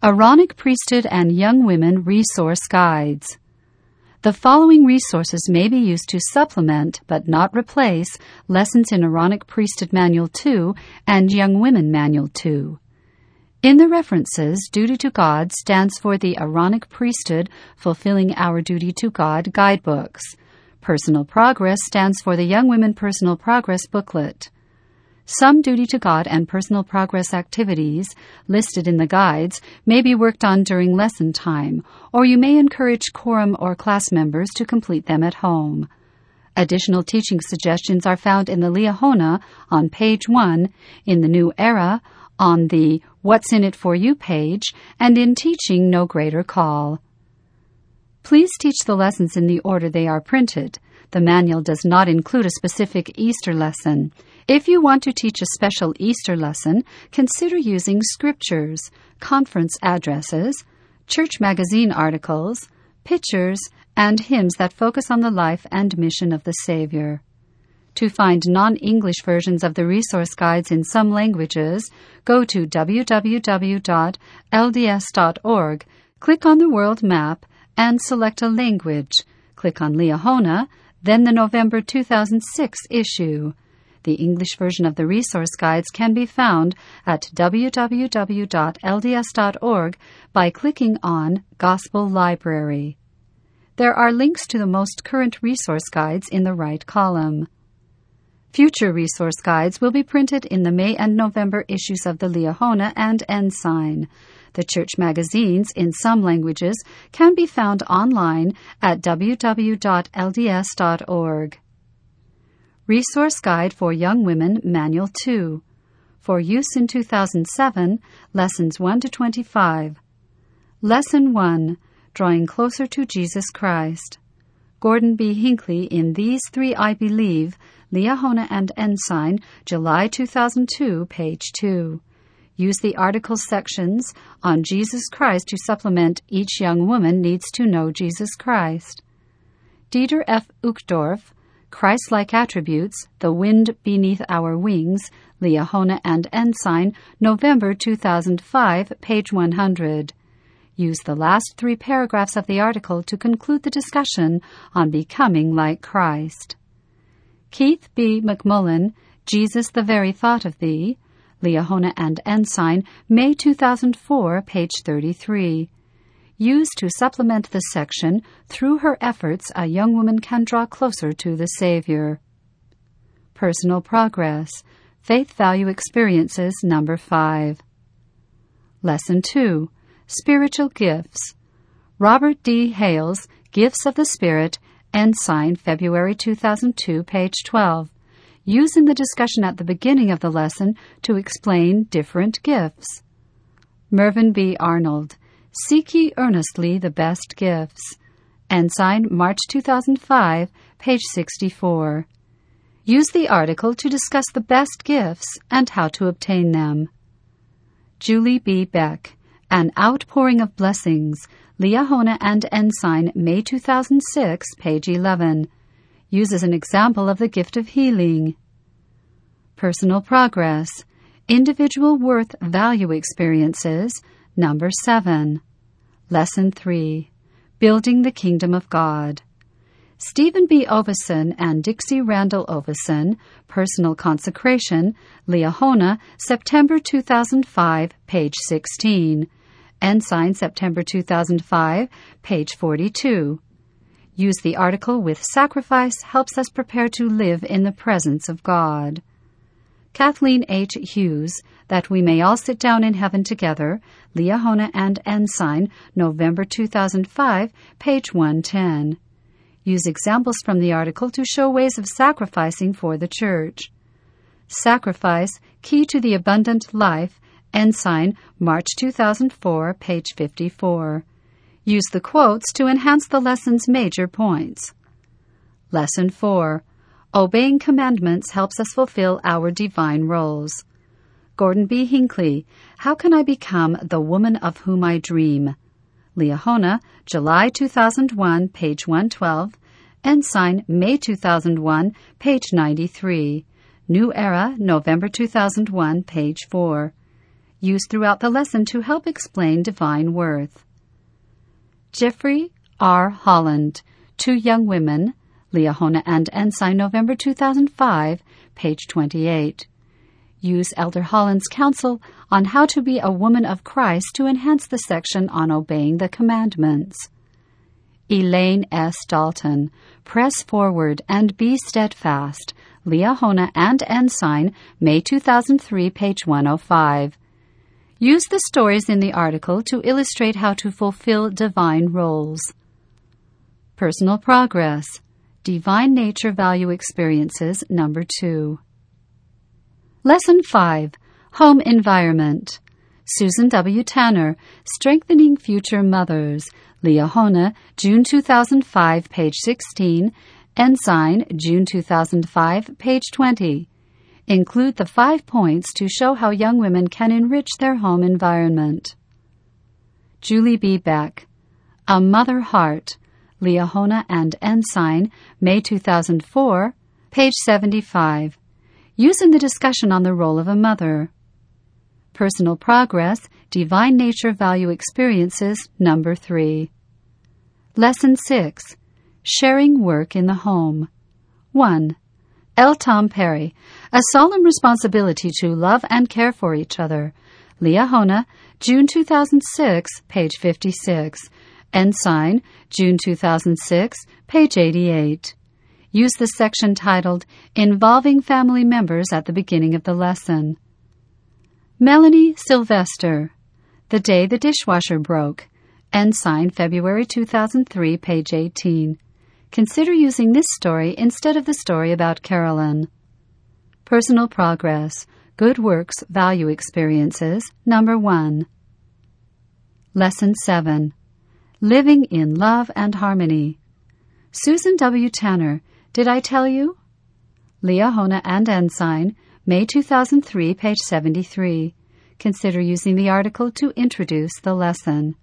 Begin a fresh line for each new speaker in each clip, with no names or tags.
Aaronic Priesthood and Young Women Resource Guides. The following resources may be used to supplement, but not replace, lessons in Aaronic Priesthood Manual 2 and Young Women Manual 2. In the references, Duty to God stands for the Aaronic Priesthood Fulfilling Our Duty to God guidebooks. Personal Progress stands for the Young Women Personal Progress booklet. Some Duty to God and Personal Progress activities listed in the guides may be worked on during lesson time, or you may encourage quorum or class members to complete them at home. Additional teaching suggestions are found in the Liahona on page 1, in the New Era on the What's in It for You page, and in Teaching No Greater Call. Please teach the lessons in the order they are printed. The manual does not include a specific Easter lesson. If you want to teach a special Easter lesson, consider using scriptures, conference addresses, church magazine articles, pictures, and hymns that focus on the life and mission of the Savior. To find non-English versions of the resource guides in some languages, go to www.lds.org, click on the world map, and select a language. Click on Liahona, then the November 2006 issue. The English version of the resource guides can be found at www.lds.org by clicking on Gospel Library. There are links to the most current resource guides in the right column. Future resource guides will be printed in the May and November issues of the Liahona and Ensign. The church magazines in some languages can be found online at www.lds.org. Resource Guide for Young Women Manual 2. For use in 2007, Lessons 1 to 25. Lesson 1, Drawing Closer to Jesus Christ. Gordon B. Hinckley in These Three I Believe, Liahona and Ensign, July 2002, page 2. Use the article sections on Jesus Christ to supplement Each Young Woman Needs to Know Jesus Christ. Dieter F. Uchtdorf, Christ-like Attributes, The Wind Beneath Our Wings, Liahona and Ensign, November 2005, page 100. Use the last 3 paragraphs of the article to conclude the discussion on becoming like Christ. Keith B. McMullen, Jesus the Very Thought of Thee, Liahona and Ensign, May 2004, page 33. Used to supplement the section, Through Her Efforts, a Young Woman Can Draw Closer to the Savior. Personal Progress, Faith Value Experiences, number 5. Lesson 2, Spiritual Gifts. Robert D. Hales, Gifts of the Spirit, Ensign, February 2002, page 12. Use in the discussion at the beginning of the lesson to explain different gifts. Mervyn B. Arnold, Seek Ye Earnestly the Best Gifts. Ensign, March 2005, page 64. Use the article to discuss the best gifts and how to obtain them. Julie B. Beck, An Outpouring of Blessings, Liahona and Ensign, May 2006, page 11. Uses an example of the gift of healing. Personal Progress, Individual Worth Value Experiences, number 7. Lesson 3, Building the Kingdom of God. Stephen B. Oveson and Dixie Randall Oveson, Personal Consecration, Liahona, September 2005, page 16. Ensign, September 2005, page 42. Use the article with Sacrifice helps us prepare to live in the presence of God. Kathleen H. Hughes, That We May All Sit Down in Heaven Together, Liahona and Ensign, November 2005, page 110. Use examples from the article to show ways of sacrificing for the church. Sacrifice, Key to the Abundant Life, Ensign, March 2004, page 54. Use the quotes to enhance the lesson's major points. Lesson 4. Obeying Commandments Helps Us Fulfill Our Divine Roles. Gordon B. Hinckley, How Can I Become the Woman of Whom I Dream? Liahona, July 2001, page 112. Ensign, May 2001, page 93. New Era, November 2001, page 4. used throughout the lesson to help explain divine worth. Jeffrey R. Holland, Two Young Women, Liahona and Ensign, November 2005, page 28. Use Elder Holland's counsel on how to be a woman of Christ to enhance the section on obeying the commandments. Elaine S. Dalton, Press Forward and Be Steadfast, Liahona and Ensign, May 2003, page 105. Use the stories in the article to illustrate how to fulfill divine roles. Personal Progress, Divine Nature Value Experiences, number 2. Lesson 5, Home Environment. Susan W. Tanner, Strengthening Future Mothers, Liahona, June 2005, page 16, Ensign, June 2005, page 20. Include the 5 points to show how young women can enrich their home environment. Julie B. Beck, A Mother Heart, Liahona and Ensign, May 2004, page 75. Use in the discussion on the role of a mother. Personal Progress, Divine Nature Value Experiences, number 3. Lesson 6, Sharing Work in the Home. 1. L. Tom Perry, A Solemn Responsibility to Love and Care for Each Other, Liahona, June 2006, page 56. Ensign, June 2006, page 88. Use the section titled Involving Family Members at the beginning of the lesson. Melanie Sylvester, The Day the Dishwasher Broke, Ensign, February 2003, page 18. Consider using this story instead of the story about Carolyn. Personal Progress, Good Works Value Experiences, number 1. Lesson 7, Living in Love and Harmony. Susan W. Tanner, Did I Tell You? Liahona and Ensign, May 2003, page 73. Consider using the article to introduce the lesson.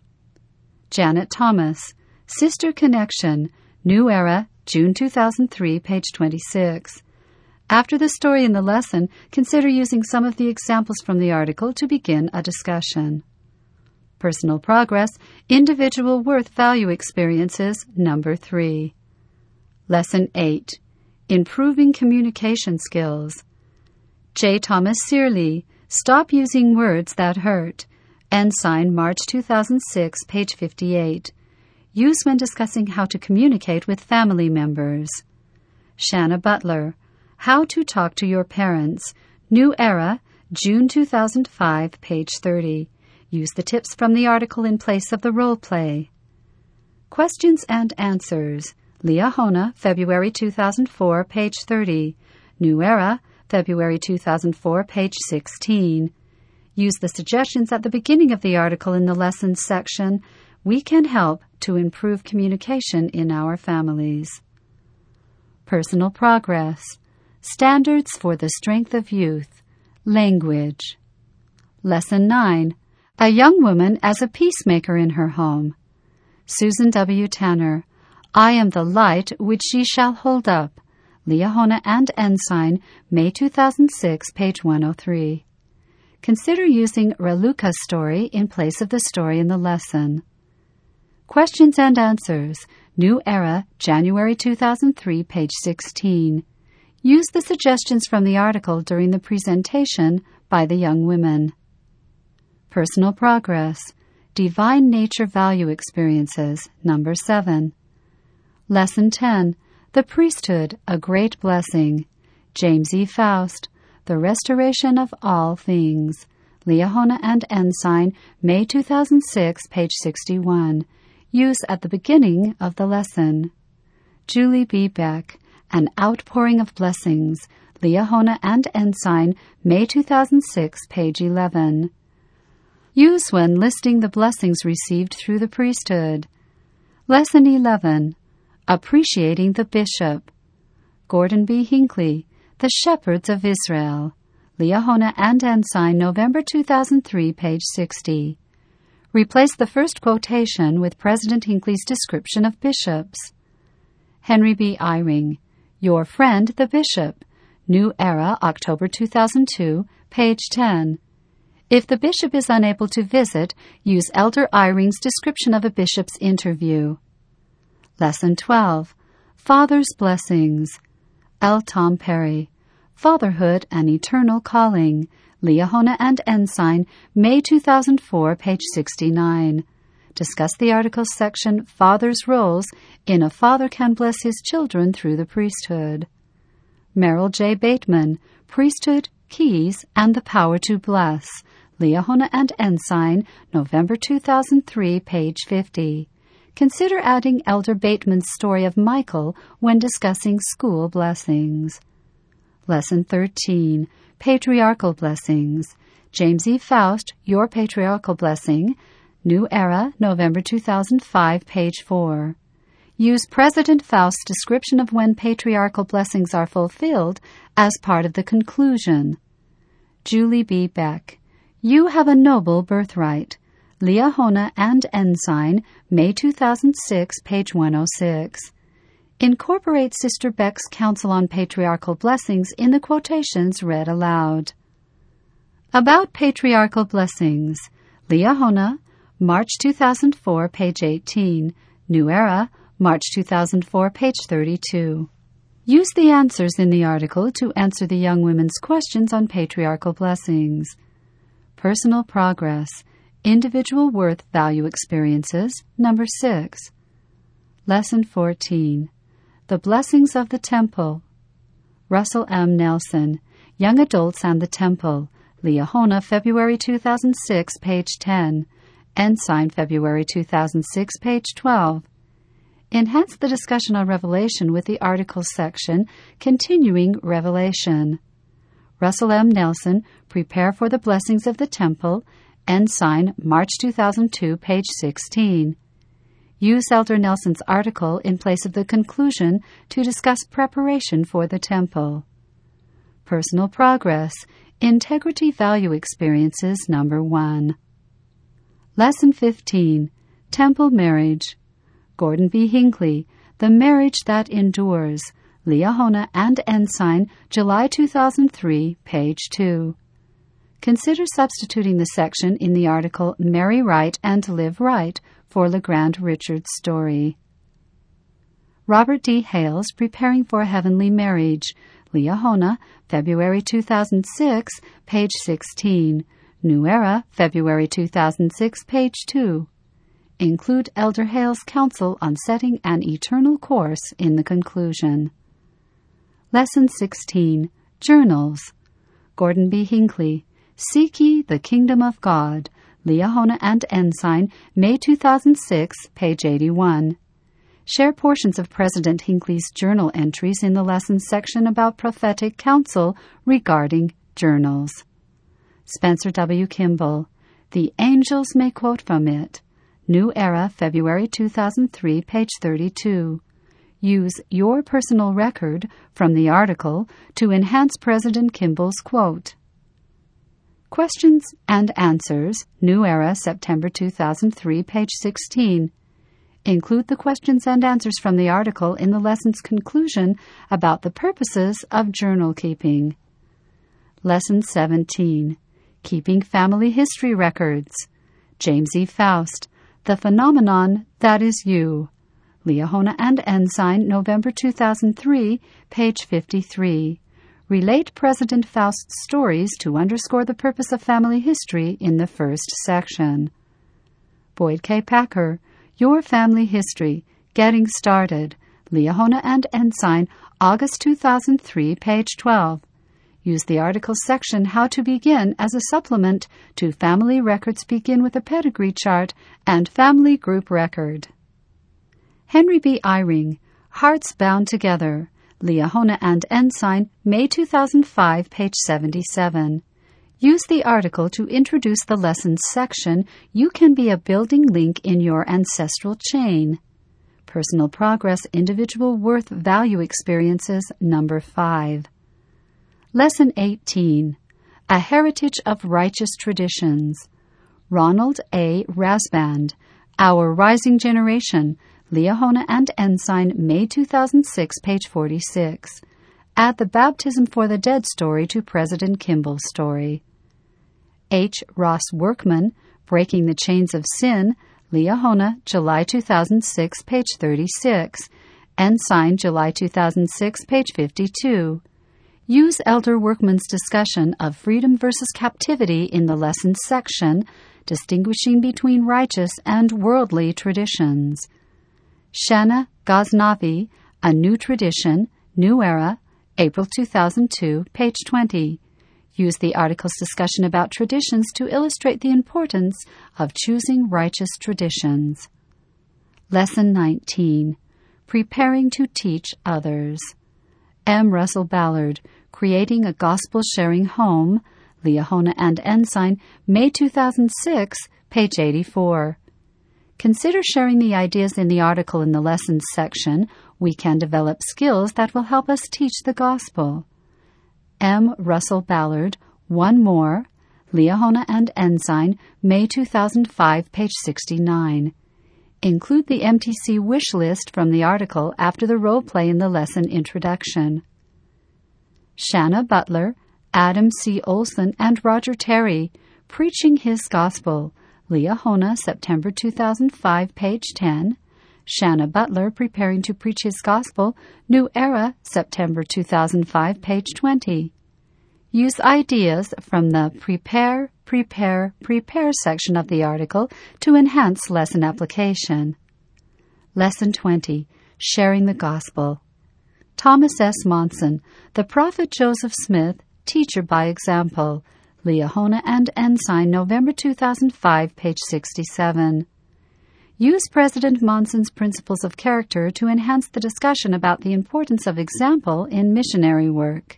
Janet Thomas, Sister Connection, New Era, June 2003, page 26. After the story in the lesson, consider using some of the examples from the article to begin a discussion. Personal Progress, Individual Worth Value Experiences, number 3. Lesson 8, Improving Communication Skills. J. Thomas Searle, Stop Using Words That Hurt, Ensign, March 2006, page 58. Use when discussing how to communicate with family members. Shanna Butler, How to Talk to Your Parents, New Era, June 2005, page 30. Use the tips from the article in place of the role play. Questions and Answers, Liahona, February 2004, page 30. New Era, February 2004, page 16. Use the suggestions at the beginning of the article in the Lessons section. We can help to improve communication in our families. Personal Progress, Standards for the Strength of Youth, Language. Lesson 9, A Young Woman as a Peacemaker in Her Home. Susan W. Tanner, I Am the Light Which She Shall Hold Up, Liahona and Ensign, May 2006, page 103. Consider using Raluca's story in place of the story in the lesson. Questions and Answers, New Era, January 2003, page 16. Use the suggestions from the article during the presentation by the young women. Personal Progress, Divine Nature Value Experiences, number 7. Lesson 10, The Priesthood, A Great Blessing. James E. Faust, The Restoration of All Things. Liahona and Ensign, May 2006, page 61. Use at the beginning of the lesson. Julie B. Beck, An Outpouring of Blessings. Liahona and Ensign, May 2006, page 11. Use when listing the blessings received through the priesthood. Lesson 11, Appreciating the Bishop. Gordon B. Hinckley, The Shepherds of Israel. Liahona and Ensign, November 2003, page 60. Replace the first quotation with President Hinckley's description of bishops. Henry B. Eyring, Your Friend the Bishop. New Era, October 2002, page 10. If the bishop is unable to visit, use Elder Eyring's description of a bishop's interview. Lesson 12. Father's Blessings. L. Tom Perry. Fatherhood and Eternal Calling. Liahona and Ensign, May 2004, page 69. Discuss the article section Father's Roles in A Father Can Bless His Children Through the Priesthood. Merrill J. Bateman, Priesthood, Keys, and the Power to Bless. Liahona and Ensign, November 2003, page 50. Consider adding Elder Bateman's story of Michael when discussing school blessings. Lesson 13. Patriarchal Blessings. James E. Faust, Your Patriarchal Blessing. New Era, November 2005, page 4. Use President Faust's description of when patriarchal blessings are fulfilled as part of the conclusion. Julie B. Beck. You Have a Noble Birthright. Liahona and Ensign, May 2006, page 106. Incorporate Sister Beck's counsel on patriarchal blessings in the quotations read aloud. About Patriarchal Blessings. Liahona, March 2004, page 18. New Era, March 2004, page 32. Use the answers in the article to answer the young women's questions on patriarchal blessings. Personal Progress. Individual Worth Value Experiences, number 6. Lesson 14. The Blessings of the Temple. Russell M. Nelson. Young Adults and the Temple. Liahona, February 2006, page 10. Ensign, February 2006, page 12. Enhance the discussion on Revelation with the articles section, Continuing Revelation. Russell M. Nelson, Prepare for the Blessings of the Temple. Ensign, March 2002, page 16. Use Elder Nelson's article in place of the conclusion to discuss preparation for the temple. Personal Progress. Integrity Value Experiences, number 1. Lesson 15. Temple Marriage. Gordon B. Hinckley, The Marriage That Endures. Liahona and Ensign, July 2003, page 2. Consider substituting the section in the article Marry Right and Live Right for LeGrand Richards' story. Robert D. Hales, Preparing for a Heavenly Marriage. Liahona, February 2006, page 16. New Era, February 2006, page 2. Include Elder Hales' counsel on setting an eternal course in the conclusion. Lesson 16. Journals. Gordon B. Hinckley, Seek Ye the Kingdom of God. Liahona and Ensign, May 2006, page 81. Share portions of President Hinckley's journal entries in the lessons section about prophetic counsel regarding journals. Spencer W. Kimball, The Angels May Quote from It. New Era, February 2003, page 32. Use your personal record from the article to enhance President Kimball's quote. Questions and Answers, New Era, September 2003, page 16. Include the questions and answers from the article in the lesson's conclusion about the purposes of journal keeping. Lesson 17. Keeping Family History Records. James E. Faust, The Phenomenon That Is You. Liahona and Ensign, November 2003, page 53. Relate President Faust's stories to underscore the purpose of family history in the first section. Boyd K. Packer, Your Family History, Getting Started. Liahona and Ensign, August 2003, page 12. Use the article section How to Begin as a supplement to Family Records Begin with a Pedigree Chart and Family Group Record. Henry B. Eyring, Hearts Bound Together. Liahona and Ensign, May 2005, page 77. Use the article to introduce the lessons section You Can Be a Building Link in Your Ancestral Chain. Personal Progress, Individual Worth Value Experiences, number 5. Lesson 18. A Heritage of Righteous Traditions. Ronald A. Rasband, Our Rising Generation. Liahona and Ensign, May 2006, page 46. Add the Baptism for the Dead story to President Kimball's story. H. Ross Workman, Breaking the Chains of Sin, Liahona, July 2006, page 36. Ensign, July 2006, page 52. Use Elder Workman's discussion of freedom versus captivity in the lessons section, distinguishing between righteous and worldly traditions. Shana Ghaznavi, A New Tradition, New Era, April 2002, page 20. Use the article's discussion about traditions to illustrate the importance of choosing righteous traditions. Lesson 19. Preparing to Teach Others. M. Russell Ballard, Creating a Gospel-Sharing Home, Liahona and Ensign, May 2006, page 84. Consider sharing the ideas in the article in the Lessons section. We can develop skills that will help us teach the gospel. M. Russell Ballard, One More, Liahona and Ensign, May 2005, page 69. Include the MTC wish list from the article after the role play in the lesson introduction. Shanna Butler, Adam C. Olson, and Roger Terry, Preaching His Gospel, Liahona, September 2005, page 10. Shanna Butler, Preparing to Preach His Gospel, New Era, September 2005, page 20. Use ideas from the Prepare section of the article to enhance lesson application. Lesson 20. Sharing the Gospel. Thomas S. Monson, The Prophet Joseph Smith, Teacher by Example, Liahona and Ensign, November 2005, page 67. Use President Monson's principles of character to enhance the discussion about the importance of example in missionary work.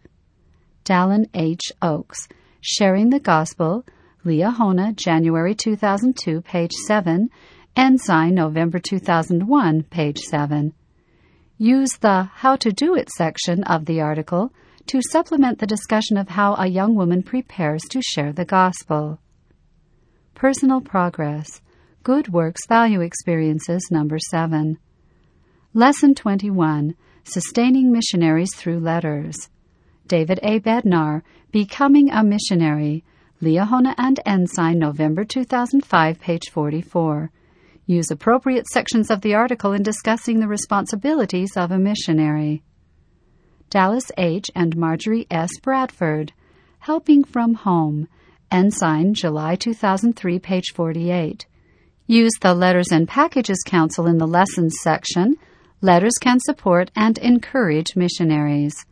Dallin H. Oaks, Sharing the Gospel, Liahona, January 2002, page 7, Ensign, November 2001, page 7. Use the How to Do It section of the article to supplement the discussion of how a young woman prepares to share the gospel. Personal Progress. Good Works Value Experiences, number 7. Lesson 21. Sustaining Missionaries Through Letters. David A. Bednar, Becoming a Missionary, Liahona and Ensign, November 2005, page 44. Use appropriate sections of the article in discussing the responsibilities of a missionary. Dallas H. and Marjorie S. Bradford, Helping from Home, Ensign, July 2003, page 48. Use the Letters and Packages Council in the Lessons section. Letters can support and encourage missionaries.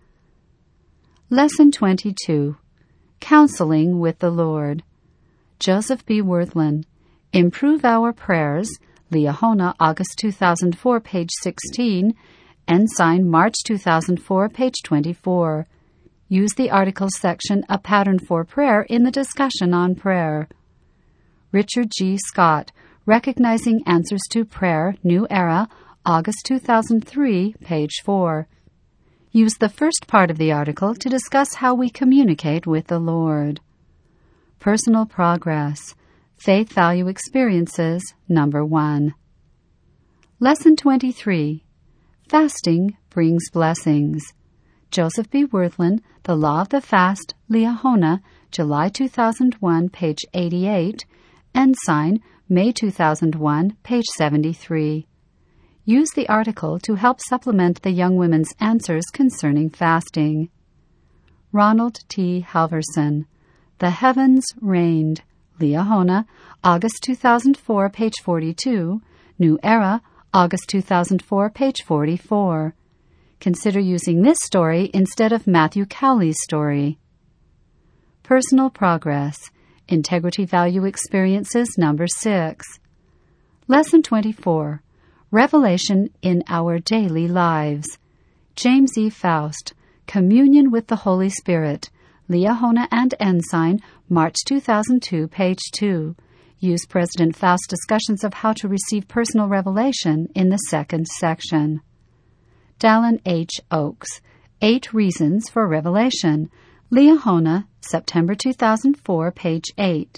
Lesson 22. Counseling with the Lord. Joseph B. Worthland, Improve Our Prayers, Liahona, August 2004, page 16, Ensign, March 2004, page 24. Use the article section, A Pattern for Prayer, in the discussion on prayer. Richard G. Scott, Recognizing Answers to Prayer, New Era, August 2003, page 4. Use the first part of the article to discuss how we communicate with the Lord. Personal Progress. Faith Value Experiences, number 1. Lesson 23. Fasting Brings Blessings. Joseph B. Worthland, The Law of the Fast, Liahona, July 2001, page 88. Ensign, May 2001, page 73. Use the article to help supplement the young women's answers concerning fasting. Ronald T. Halverson, The Heavens Reigned, Liahona, August 2004, page 42. New Era, August 2004, page 44. Consider using this story instead of Matthew Cowley's story. Personal Progress. Integrity Value Experiences, number 6. Lesson 24. Revelation in Our Daily Lives. James E. Faust, Communion with the Holy Spirit, Liahona and Ensign, March 2002, page 2. Use President Faust's discussions of how to receive personal revelation in the second section. Dallin H. Oaks, 8 Reasons for Revelation, Liahona, September 2004, page 8.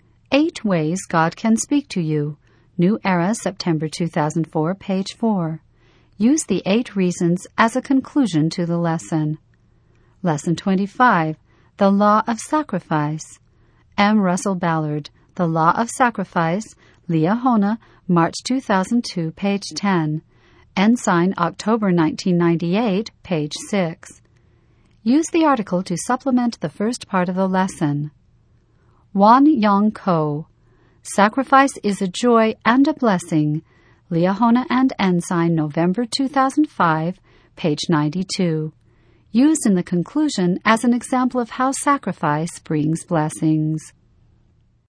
8 Ways God Can Speak to You, New Era, September 2004, page 4. Use the 8 reasons as a conclusion to the lesson. Lesson 25. The Law of Sacrifice. M. Russell Ballard, The Law of Sacrifice, Liahona, March 2002, page 10. Ensign, October 1998, page 6. Use the article to supplement the first part of the lesson. Won Young Ko, Sacrifice is a Joy and a Blessing, Liahona and Ensign, November 2005, page 92. Used in the conclusion as an example of how sacrifice brings blessings.